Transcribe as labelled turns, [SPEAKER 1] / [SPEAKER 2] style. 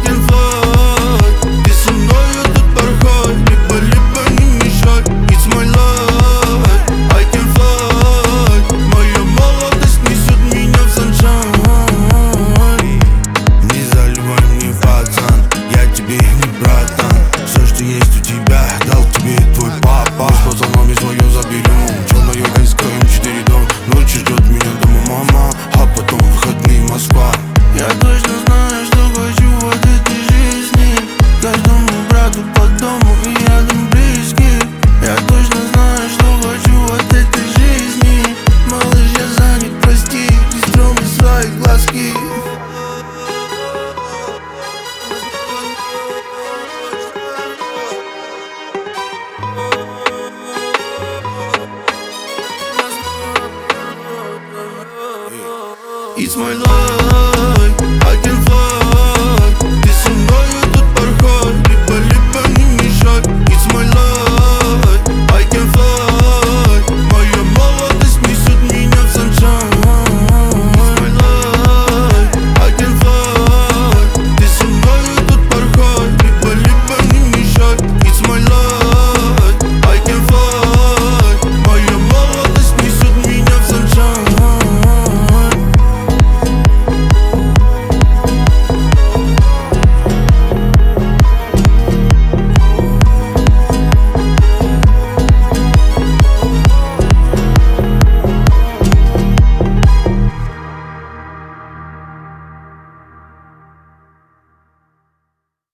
[SPEAKER 1] can fly. Ты со мной этот порхай, либо не мешай. It's my life, I can fly. Моя молодость несет меня в sunshine. Не заливай мне, пацан, я тебе не братан. Все, что есть у тебя, дал тебе твой папа. Мы с пацанами свое заберем, черное раскроем 4 дом. Ночью ждет меня дома мама, а потом выходные Москва. Я точно знаю, что хочу от этой жизни. Каждому брату по дому и рядом близких. Я точно знаю, что хочу от этой жизни. Малыш, я занят, прости, не стремы свои глазки. It's my life.